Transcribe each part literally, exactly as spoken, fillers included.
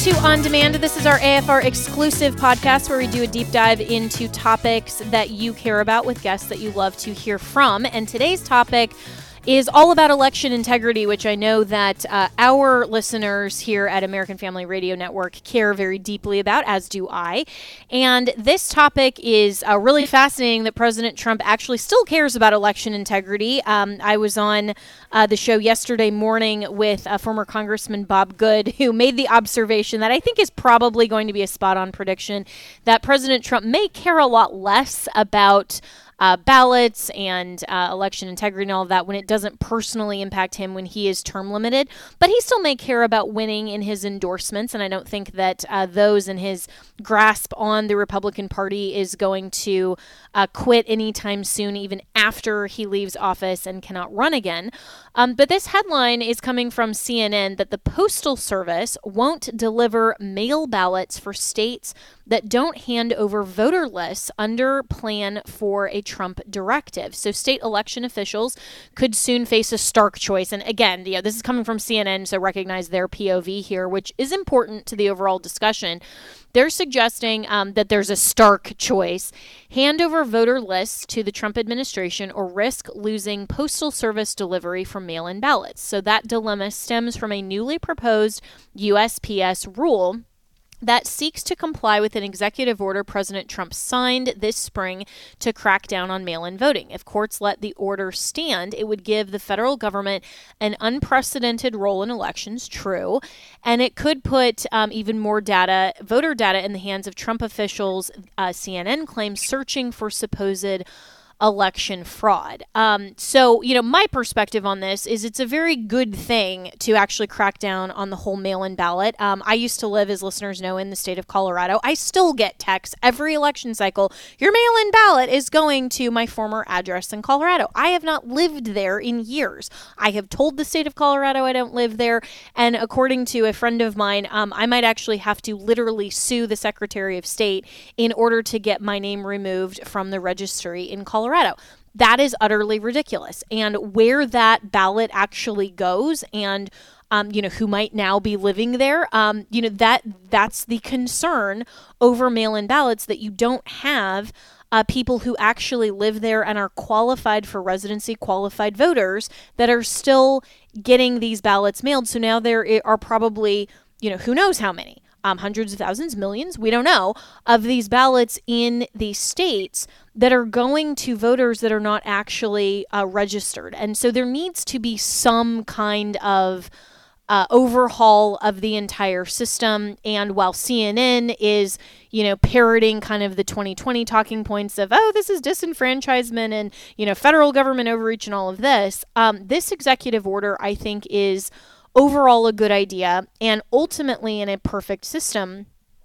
to On Demand. This is our A F R exclusive podcast where we do a deep dive into topics that you care about with guests that you love to hear from. And today's topic is all about election integrity, which I know that uh, our listeners here at American Family Radio Network care very deeply about, as do I. And this topic is uh, really fascinating that President Trump actually still cares about election integrity. Um, I was on uh, the show yesterday morning with uh, former Congressman Bob Good, who made the observation that I think is probably going to be a spot-on prediction, that President Trump may care a lot less about Uh, ballots and uh, election integrity and all of that when it doesn't personally impact him when he is term limited. But he still may care about winning in his endorsements, and I don't think that uh, those in his grasp on the Republican Party is going to uh, quit anytime soon, even after he leaves office and cannot run again. Um, but this headline is coming from C N N that the Postal Service won't deliver mail ballots for states that don't hand over voter lists under plan for a Trump directive. So state election officials could soon face a stark choice. And again, you know, this is coming from C N N, so recognize their P O V here, which is important to the overall discussion. They're suggesting um, that there's a stark choice: hand over voter lists to the Trump administration or risk losing Postal Service delivery for mail-in ballots. So that dilemma stems from a newly proposed U S P S rule that seeks to comply with an executive order President Trump signed this spring to crack down on mail-in voting. If courts let the order stand, it would give the federal government an unprecedented role in elections, true, and it could put um, even more data, voter data, in the hands of Trump officials, uh, C N N claims, searching for supposed election fraud. Um, so, you know, my perspective on this is it's a very good thing to actually crack down on the whole mail-in ballot. Um, I used to live, as listeners know, in the state of Colorado. I still get texts every election cycle: your mail-in ballot is going to my former address in Colorado. I have not lived there in years. I have told the state of Colorado I don't live there, and according to a friend of mine, um, I might actually have to literally sue the Secretary of State in order to get my name removed from the registry in Colorado. Colorado. That is utterly ridiculous. And where that ballot actually goes, and um, you know, who might now be living there, um, you know, that that's the concern over mail-in ballots, that you don't have uh, people who actually live there and are qualified for residency, qualified voters that are still getting these ballots mailed. So now there are probably, you know, who knows how many, um, hundreds of thousands, millions, we don't know, of these ballots in these states that are going to voters that are not actually uh, registered. And so there needs to be some kind of uh, overhaul of the entire system. And while C N N is, you know, parroting kind of the twenty twenty talking points of, oh, this is disenfranchisement and, you know, federal government overreach and all of this, um, this executive order, I think, is overall a good idea. And ultimately, in a perfect system,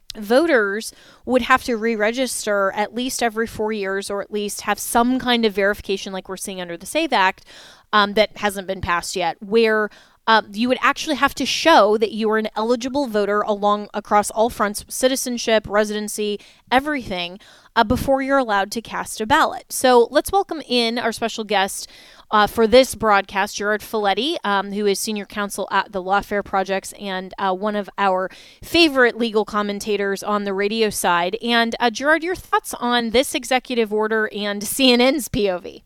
voters would have to re-register at least every four years, or at least have some kind of verification like we're seeing under the SAVE Act um, that hasn't been passed yet, where uh, you would actually have to show that you are an eligible voter along across all fronts: citizenship, residency, everything, uh, before you're allowed to cast a ballot. So let's welcome in our special guest Uh, for this broadcast, Gerard Filitti, um, who is senior counsel at the Lawfare Projects and uh, one of our favorite legal commentators on the radio side. And uh, Gerard, your thoughts on this executive order and C N N's P O V?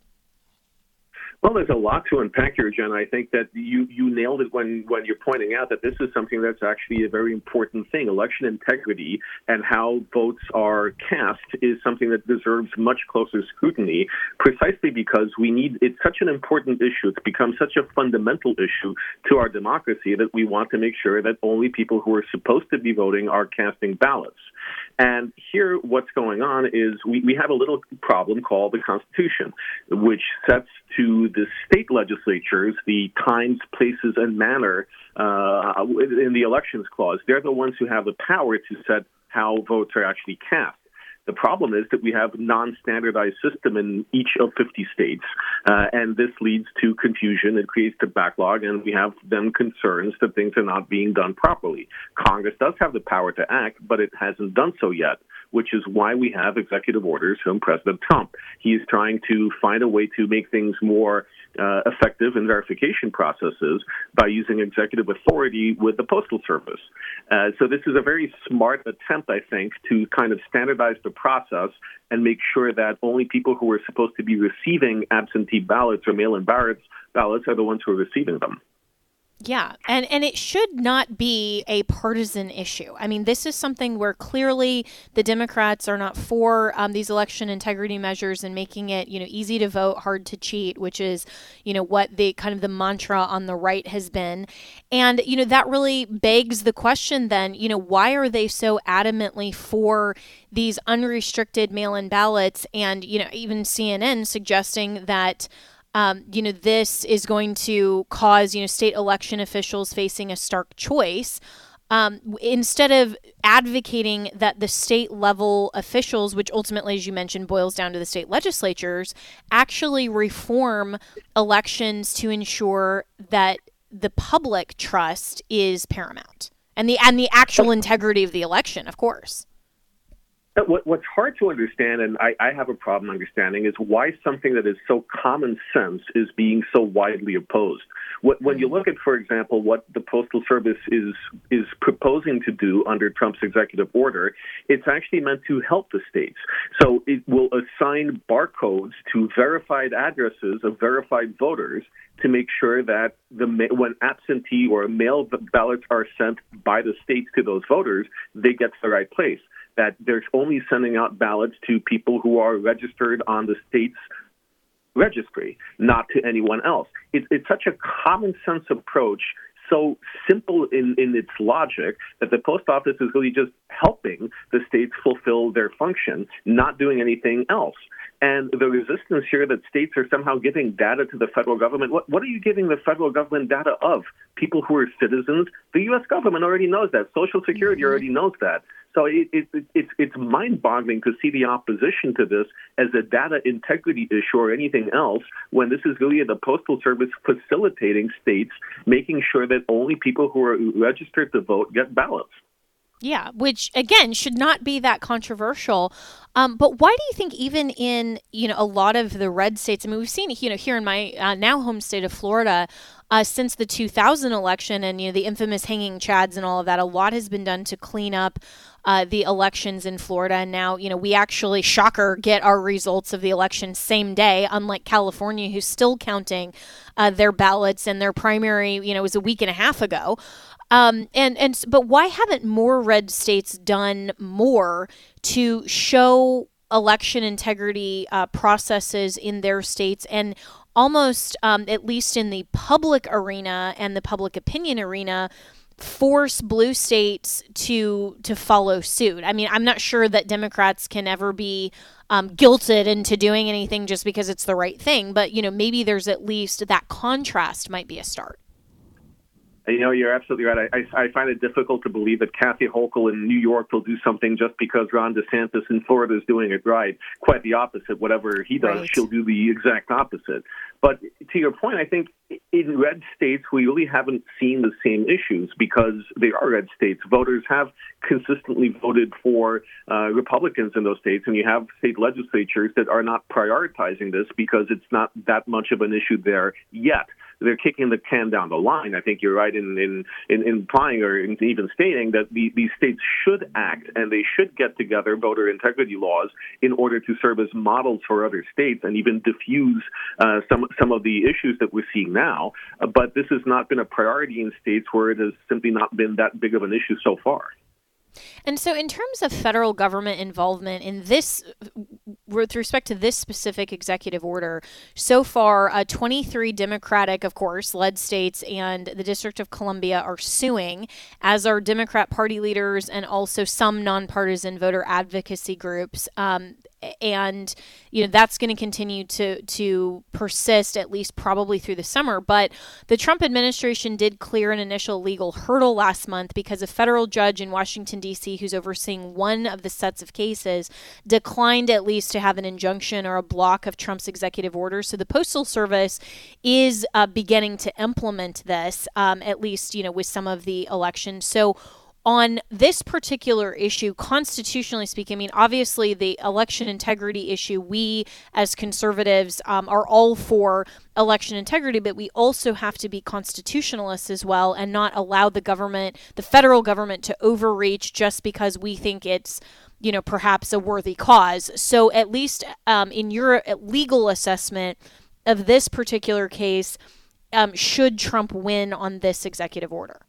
Well, there's a lot to unpack here, Jen. I think that you, you nailed it when, when you're pointing out that this is something that's actually a very important thing. Election integrity and how votes are cast is something that deserves much closer scrutiny, precisely because we need, it's such an important issue. It's become such a fundamental issue to our democracy that we want to make sure that only people who are supposed to be voting are casting ballots. And here what's going on is we, we have a little problem called the Constitution, which sets to the state legislatures the times, places, and manner uh, in the elections clause. They're the ones who have the power to set how votes are actually cast. The problem is that we have a non-standardized system in each of fifty states, uh, and this leads to confusion. It creates a backlog, and we have then concerns that things are not being done properly. Congress does have the power to act, but it hasn't done so yet, which is why we have executive orders from President Trump. He is trying to find a way to make things more uh, effective in verification processes by using executive authority with the Postal Service. Uh, so this is a very smart attempt, I think, to kind of standardize the process and make sure that only people who are supposed to be receiving absentee ballots or mail-in ballots, ballots are the ones who are receiving them. Yeah, and, and it should not be a partisan issue. I mean, this is something where clearly the Democrats are not for um, these election integrity measures and making it, you know, easy to vote, hard to cheat, which is, you know, what the kind of the mantra on the right has been. And, you know, that really begs the question then, you know, why are they so adamantly for these unrestricted mail-in ballots? And, you know, even C N N suggesting that Um, you know, this is going to cause, you know, state election officials facing a stark choice. Um, instead of advocating that the state level officials, which ultimately, as you mentioned, boils down to the state legislatures, actually reform elections to ensure that the public trust is paramount and the and the actual integrity of the election, of course. What, what's hard to understand, and I, I have a problem understanding, is why something that is so common sense is being so widely opposed. What, when you look at, for example, what the Postal Service is is proposing to do under Trump's executive order, it's actually meant to help the states. So it will assign barcodes to verified addresses of verified voters to make sure that the when absentee or mail ballots are sent by the states to those voters, they get to the right place. That they're only sending out ballots to people who are registered on the state's registry, not to anyone else. It, it's such a common sense approach, so simple in, in its logic, that the post office is really just helping the states fulfill their function, not doing anything else. And the resistance here that states are somehow giving data to the federal government, what, what are you giving the federal government data of? People who are citizens? The U S government already knows that. Social Security mm-hmm. already knows that. So it, it, it, it's, it's mind-boggling to see the opposition to this as a data integrity issue or anything else, when this is really the Postal Service facilitating states, making sure that only people who are registered to vote get ballots. Yeah, which, again, should not be that controversial. Um, but why do you think even in, you know, a lot of the red states, I mean, we've seen, you know, here in my uh, now home state of Florida, uh, since the two thousand election and, you know, the infamous hanging chads and all of that, a lot has been done to clean up uh, the elections in Florida. And now, you know, we actually, shocker, get our results of the election same day, unlike California, who's still counting uh, their ballots, and their primary, you know, was a week and a half ago. Um, and, and, but why haven't more red states done more to show election integrity uh, processes in their states, and almost, um, at least in the public arena and the public opinion arena, force blue states to, to follow suit? I mean, I'm not sure that Democrats can ever be um, guilted into doing anything just because it's the right thing, but, you know, maybe there's at least that contrast might be a start. You know, you're absolutely right. I, I, I find it difficult to believe that Kathy Hochul in New York will do something just because Ron DeSantis in Florida is doing it right. Quite the opposite. Whatever he does, right. She'll do the exact opposite. But to your point, I think in red states, we really haven't seen the same issues because they are red states. Voters have consistently voted for uh, Republicans in those states, and you have state legislatures that are not prioritizing this because it's not that much of an issue there yet. They're kicking the can down the line. I think you're right in, in, in implying or in even stating that the, these states should act and they should get together voter integrity laws in order to serve as models for other states and even diffuse uh, some some of the issues that we're seeing now. Uh, but this has not been a priority in states where it has simply not been that big of an issue so far. And so in terms of federal government involvement in this, with respect to this specific executive order, so far, uh, twenty-three Democratic, of course, led states and the District of Columbia are suing, as are Democrat party leaders and also some nonpartisan voter advocacy groups. Um, and, you know, that's going to continue to to persist at least probably through the summer. But the Trump administration did clear an initial legal hurdle last month because a federal judge in Washington, D C, who's overseeing one of the sets of cases, declined at least to have an injunction or a block of Trump's executive order. So the Postal Service is uh, beginning to implement this, um, at least, you know, with some of the elections. So on this particular issue, constitutionally speaking, I mean, obviously the election integrity issue, we as conservatives um, are all for election integrity, but we also have to be constitutionalists as well and not allow the government, the federal government, to overreach just because we think it's, you know, perhaps a worthy cause. So at least um, in your legal assessment of this particular case, um, should Trump win on this executive order?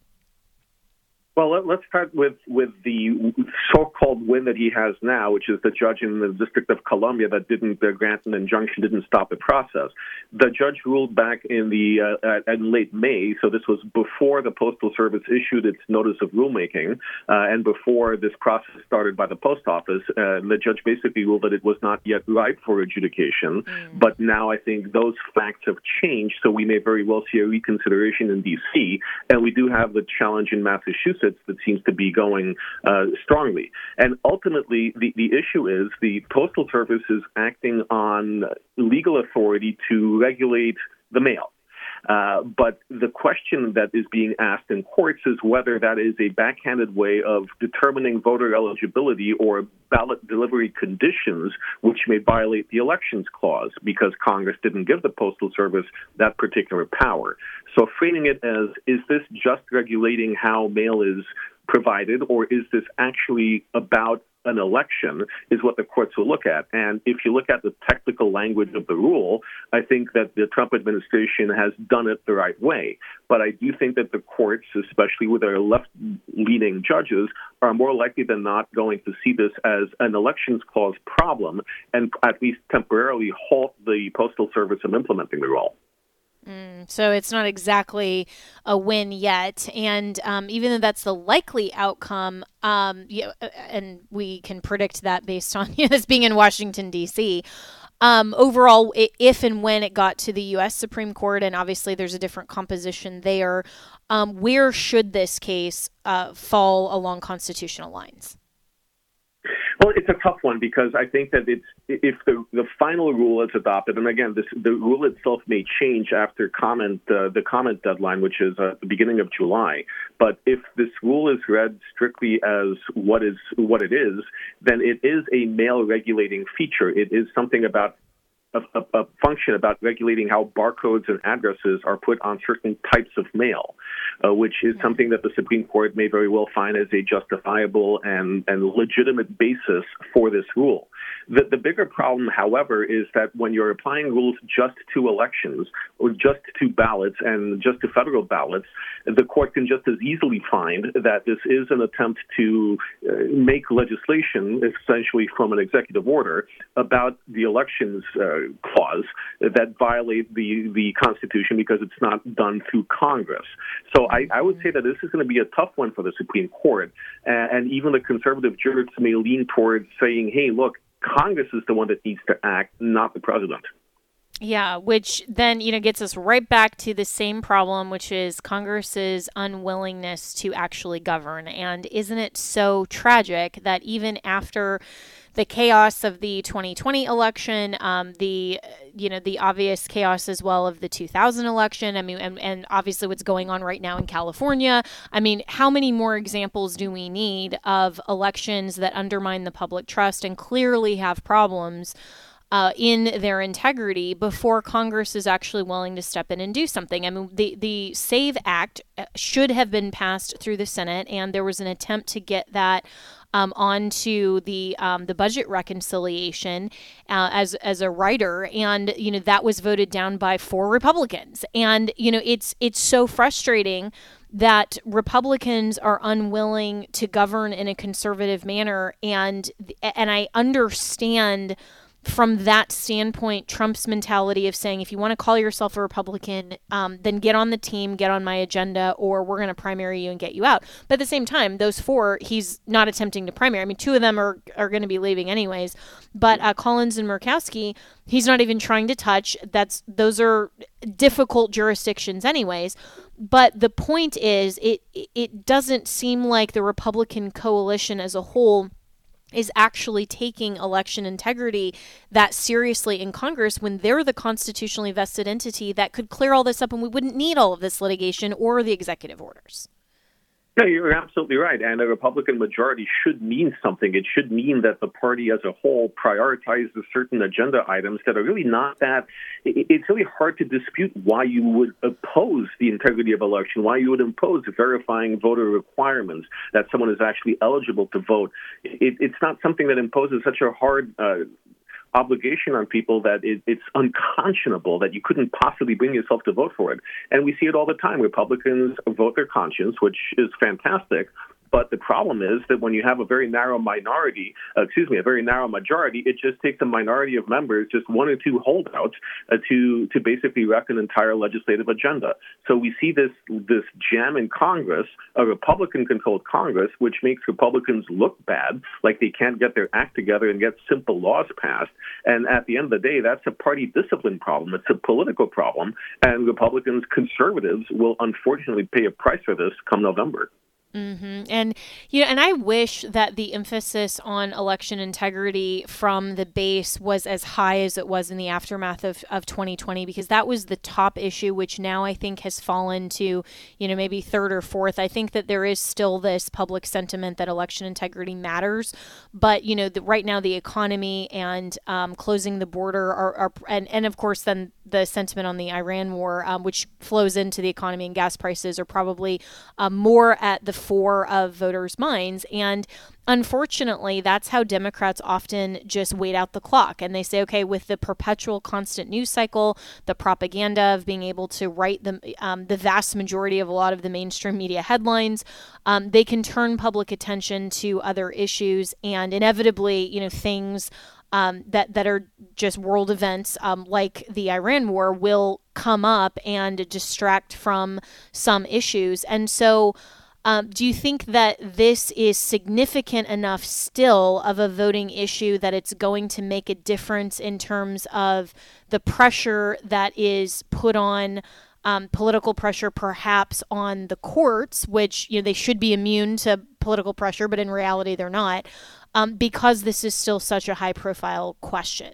Well, let, let's start with, with the so-called win that he has now, which is the judge in the District of Columbia that didn't uh, grant an injunction, didn't stop the process. The judge ruled back in the uh, in late May, so this was before the Postal Service issued its notice of rulemaking uh, and before this process started by the post office. Uh, the judge basically ruled that it was not yet ripe for adjudication, mm. but now I think those facts have changed, so we may very well see a reconsideration in D C, and we do have the challenge in Massachusetts that seems to be going uh, strongly. And ultimately, the, the issue is the Postal Service is acting on legal authority to regulate the mail. Uh, but the question that is being asked in courts is whether that is a backhanded way of determining voter eligibility or ballot delivery conditions, which may violate the Elections Clause because Congress didn't give the Postal Service that particular power. So framing it as, is this just regulating how mail is provided, or is this actually about an election, is what the courts will look at. And if you look at the technical language of the rule, I think that the Trump administration has done it the right way. But I do think that the courts, especially with their left-leaning judges, are more likely than not going to see this as an Elections Clause problem and at least temporarily halt the Postal Service from implementing the rule. Mm, so it's not exactly a win yet. And um, even though that's the likely outcome, um, you know, and we can predict that based on you know, this being in Washington, D C, um, overall, if and when it got to the U S Supreme Court, and obviously there's a different composition there, um, where should this case uh, fall along constitutional lines? Well, it's a tough one because I think that it's if the the final rule is adopted, and again, this the rule itself may change after comment uh, the comment deadline, which is uh, the beginning of July. But if this rule is read strictly as what is what it is, then it is a mail regulating feature. It is something about A, a, a function about regulating how barcodes and addresses are put on certain types of mail, uh, which is something that the Supreme Court may very well find as a justifiable and, and legitimate basis for this rule. The, the bigger problem, however, is that when you're applying rules just to elections or just to ballots and just to federal ballots, the court can just as easily find that this is an attempt to uh, make legislation, essentially from an executive order, about the elections uh, clause that violate the, the Constitution because it's not done through Congress. So I, I would say that this is going to be a tough one for the Supreme Court. And, and even the conservative jurists may lean towards saying, hey, look, Congress is the one that needs to act, not the president. Yeah, which then, you know, gets us right back to the same problem, which is Congress's unwillingness to actually govern. And isn't it so tragic that even after the chaos of the twenty twenty election, um, the, you know, the obvious chaos as well of the two thousand election, I mean, and, and obviously what's going on right now in California, I mean, how many more examples do we need of elections that undermine the public trust and clearly have problems Uh, in their integrity before Congress is actually willing to step in and do something? I mean, the, the SAVE Act should have been passed through the Senate, and there was an attempt to get that um, onto the um, the budget reconciliation uh, as as a rider, and you know that was voted down by four Republicans. And you know it's it's so frustrating that Republicans are unwilling to govern in a conservative manner, and and I understand from that standpoint, Trump's mentality of saying, if you want to call yourself a Republican, um, then get on the team, get on my agenda, or we're going to primary you and get you out. But at the same time, those four, he's not attempting to primary. I mean, two of them are, are going to be leaving anyways. But uh, Collins and Murkowski, he's not even trying to touch. That's those are difficult jurisdictions anyways. But the point is, it it doesn't seem like the Republican coalition as a whole is actually taking election integrity that seriously in Congress when they're the constitutionally vested entity that could clear all this up and we wouldn't need all of this litigation or the executive orders. No, you're absolutely right. And a Republican majority should mean something. It should mean that the party as a whole prioritizes certain agenda items that are really not that. It's really hard to dispute why you would oppose the integrity of election, why you would impose verifying voter requirements that someone is actually eligible to vote. It, it's not something that imposes such a hard uh, obligation on people that it, it's unconscionable that you couldn't possibly bring yourself to vote for it. And we see it all the time. Republicans vote their conscience, which is fantastic. But the problem is that when you have a very narrow minority, uh, excuse me, a very narrow majority, it just takes a minority of members, just one or two holdouts, uh, to to basically wreck an entire legislative agenda. So we see this this jam in Congress, a Republican-controlled Congress, which makes Republicans look bad, like they can't get their act together and get simple laws passed. And at the end of the day, that's a party discipline problem. It's a political problem, and Republicans, conservatives, will unfortunately pay a price for this come November. Mm-hmm. And, you know, and I wish that the emphasis on election integrity from the base was as high as it was in the aftermath of, of twenty twenty, because that was the top issue, which now I think has fallen to, you know, maybe third or fourth. I think that there is still this public sentiment that election integrity matters. But, you know, the, right now the economy and um, closing the border are, are and, and of course, then the sentiment on the Iran war, um, which flows into the economy and gas prices, are probably um, more at the fore of voters' minds. And unfortunately, that's how Democrats often just wait out the clock. And they say, okay, with the perpetual constant news cycle, the propaganda of being able to write the, um, the vast majority of a lot of the mainstream media headlines, um, they can turn public attention to other issues, and inevitably, you know, things Um, that that are just world events um, like the Iran war will come up and distract from some issues. And so um, do you think that this is significant enough still of a voting issue that it's going to make a difference in terms of the pressure that is put on Um, political pressure, perhaps on the courts, which, you know, they should be immune to political pressure, but in reality they're not, um, because this is still such a high-profile question?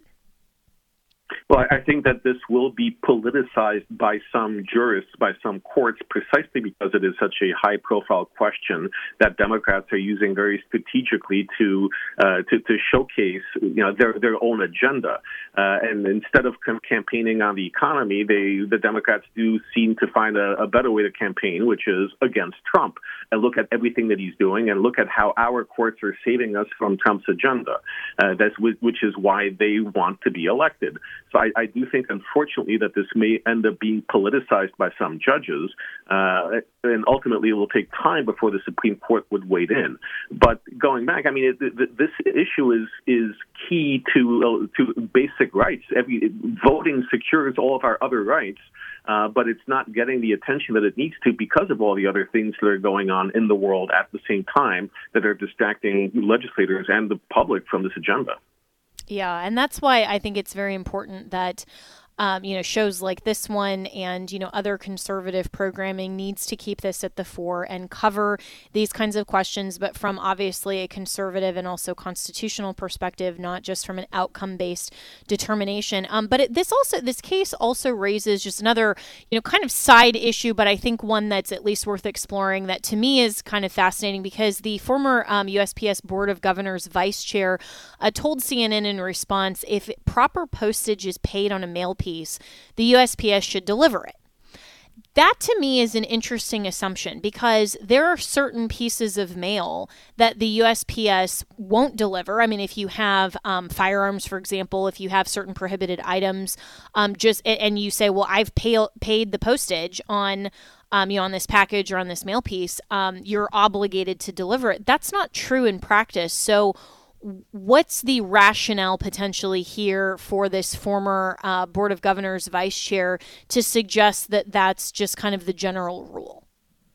Well, I think that this will be politicized by some jurists, by some courts, precisely because it is such a high-profile question that Democrats are using very strategically to uh, to, to showcase, you know, their their own agenda. Uh, and instead of com- campaigning on the economy, they the Democrats do seem to find a, a better way to campaign, which is against Trump, and look at everything that he's doing, and look at how our courts are saving us from Trump's agenda. Uh, that's which is why they want to be elected. So I, I do think, unfortunately, that this may end up being politicized by some judges, uh, and ultimately it will take time before the Supreme Court would wade in. But going back, I mean, it, it, this issue is is key to uh, to basic rights. Every voting secures all of our other rights, uh, but it's not getting the attention that it needs to because of all the other things that are going on in the world at the same time that are distracting legislators and the public from this agenda. Yeah, and that's why I think it's very important that Um, you know, shows like this one and, you know, other conservative programming needs to keep this at the fore and cover these kinds of questions, but from obviously a conservative and also constitutional perspective, not just from an outcome-based determination. Um, but it, this also, this case also raises just another, you know, kind of side issue, but I think one that's at least worth exploring that to me is kind of fascinating, because the former um, U S P S Board of Governors vice chair uh, told C N N in response, if proper postage is paid on a mail piece, the U S P S should deliver it. That to me is an interesting assumption, because there are certain pieces of mail that the U S P S won't deliver. I mean, if you have um, firearms, for example, if you have certain prohibited items, um, just and you say, well, I've pay, paid the postage on Um, you know, on this package or on this mail piece, um, you're obligated to deliver it. That's not true in practice. So what's the rationale potentially here for this former uh, Board of Governors vice chair to suggest that that's just kind of the general rule?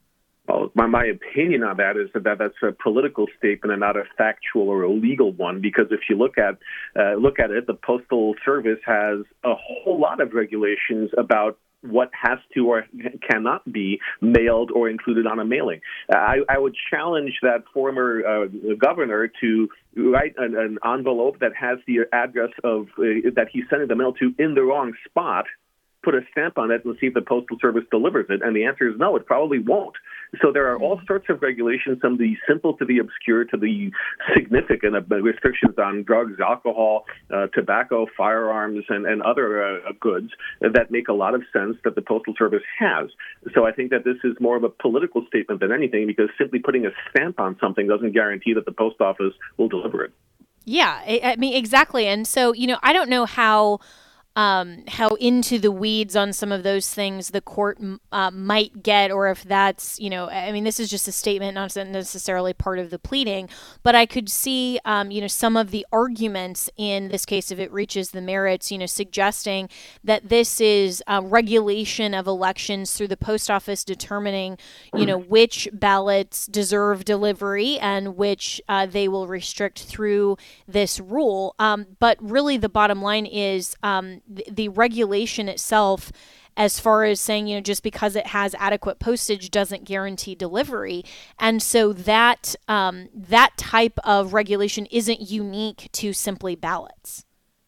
Well, my, my opinion on that is that, that that's a political statement and not a factual or a legal one, because if you look at uh, look at it, the Postal Service has a whole lot of regulations about what has to or cannot be mailed or included on a mailing. I, I would challenge that former uh, governor to write an, an envelope that has the address of uh, that he sent the mail to in the wrong spot, put a stamp on it and see if the Postal Service delivers it? And the answer is no, it probably won't. So there are all sorts of regulations, some of the simple to the obscure to the significant, uh, restrictions on drugs, alcohol, uh, tobacco, firearms, and, and other uh, goods that make a lot of sense that the Postal Service has. So I think that this is more of a political statement than anything, because simply putting a stamp on something doesn't guarantee that the post office will deliver it. Yeah, I, I mean, exactly. And so, you know, I don't know how um, how into the weeds on some of those things the court uh, might get, or if that's, you know, I mean, this is just a statement, not necessarily part of the pleading, but I could see, um, you know, some of the arguments in this case, if it reaches the merits, you know, suggesting that this is uh, regulation of elections through the post office determining, you know, which ballots deserve delivery and which uh, they will restrict through this rule. Um, but really the bottom line is, um, The, the regulation itself, as far as saying, you know, just because it has adequate postage doesn't guarantee delivery. And so that um, that type of regulation isn't unique to simply ballots.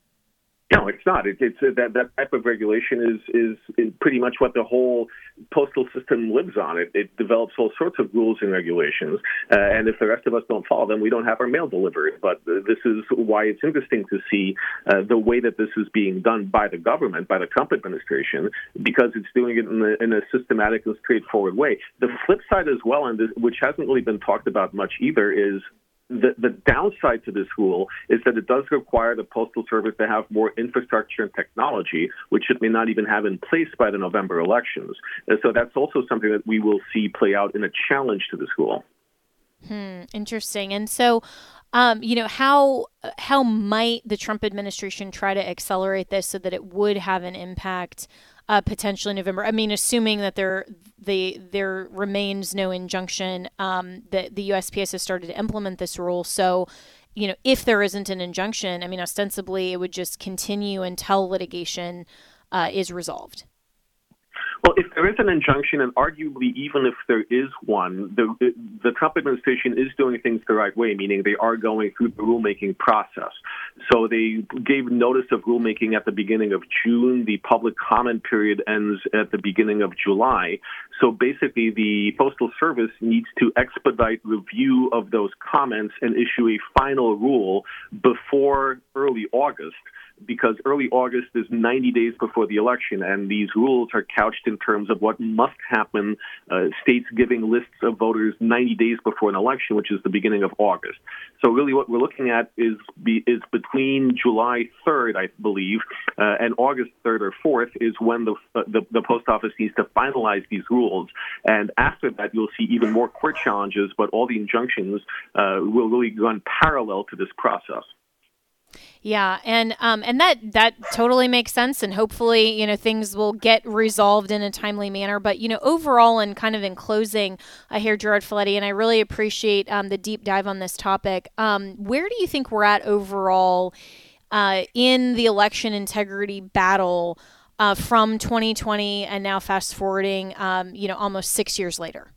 No, it's not. It, it's uh, that that type of regulation is, is is pretty much what the whole postal system lives on. It, it develops all sorts of rules and regulations, uh, and if the rest of us don't follow them, we don't have our mail delivered. But uh, this is why it's interesting to see uh, the way that this is being done by the government, by the Trump administration, because it's doing it in a, in a systematic and straightforward way. The flip side as well, and this, which hasn't really been talked about much either, is The, the downside to this rule is that it does require the Postal Service to have more infrastructure and technology, which it may not even have in place by the November elections. And so that's also something that we will see play out in a challenge to this rule. Hmm, interesting. And so, um, you know, how how might the Trump administration try to accelerate this so that it would have an impact uh, potentially in November? I mean, assuming that there the there remains no injunction, um, that the U S P S has started to implement this rule. So, you know, if there isn't an injunction, I mean, ostensibly it would just continue until litigation uh, is resolved. Well, if there is an injunction, and arguably even if there is one, the, the Trump administration is doing things the right way, meaning they are going through the rulemaking process. So they gave notice of rulemaking at the beginning of June. The public comment period ends at the beginning of July. So basically, the Postal Service needs to expedite review of those comments and issue a final rule before early August, because early August is ninety days before the election, and these rules are couched in terms of what must happen, uh, states giving lists of voters ninety days before an election, which is the beginning of August. So really what we're looking at is be, is between July third, I believe, uh, and August third or fourth is when the, uh, the the post office needs to finalize these rules. And after that, you'll see even more court challenges, but all the injunctions uh, will really run parallel to this process. Yeah, and um, and that that totally makes sense, and hopefully, you know, things will get resolved in a timely manner. But you know, overall, and kind of in closing, I hear Gerard Filitti, and I really appreciate um, the deep dive on this topic. Um, where do you think we're at overall uh, in the election integrity battle uh, from twenty twenty, and now fast forwarding, um, you know, almost six years later?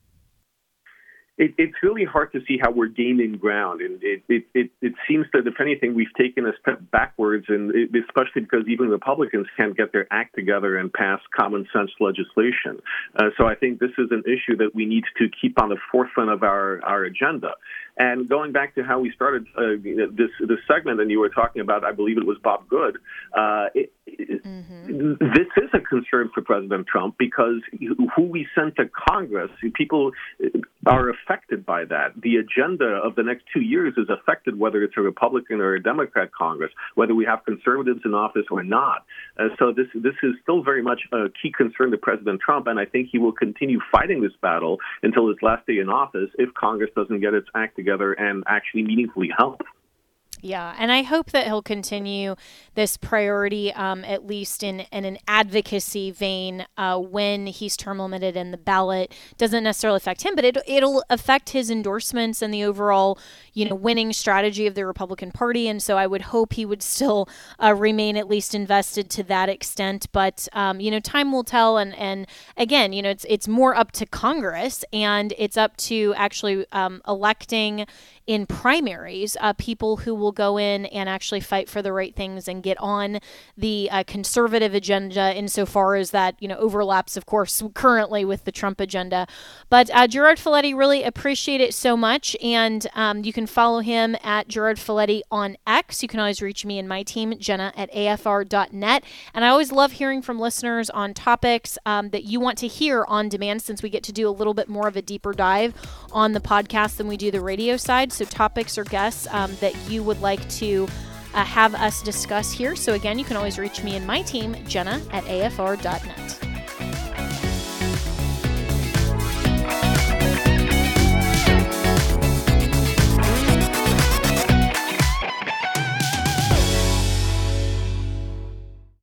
It, it's really hard to see how we're gaining ground, and it, it, it, it seems that, if anything, we've taken a step backwards, and it, especially because even Republicans can't get their act together and pass common sense legislation. Uh, so I think this is an issue that we need to keep on the forefront of our, our agenda. And going back to how we started uh, this this segment, and you were talking about, I believe it was Bob Good, uh, it, mm-hmm. this is a concern for President Trump, because who we send to Congress, people are affected by that. The agenda of the next two years is affected whether it's a Republican or a Democrat Congress, whether we have conservatives in office or not. Uh, so this this is still very much a key concern to President Trump, and I think he will continue fighting this battle until his last day in office if Congress doesn't get its act together and actually meaningfully help. Yeah, and I hope that he'll continue this priority, um, at least in, in an advocacy vein, uh, when he's term limited and the ballot doesn't necessarily affect him, but it, it'll affect his endorsements and the overall, you know, winning strategy of the Republican Party. And so I would hope he would still uh, remain at least invested to that extent. But, um, you know, time will tell. And, and again, you know, it's it's more up to Congress, and it's up to actually um, electing in primaries uh, people who will will go in and actually fight for the right things and get on the uh, conservative agenda insofar as that, you know, overlaps, of course, currently with the Trump agenda. But uh, Gerard Filitti, really appreciate it so much. And um, you can follow him at Gerard Filitti on X. You can always reach me and my team, Jenna at A F R dot net. And I always love hearing from listeners on topics um, that you want to hear on demand, since we get to do a little bit more of a deeper dive on the podcast than we do the radio side. So topics or guests um, that you would like to uh, have us discuss here. So again, you can always reach me and my team, Jenna at A F R dot net.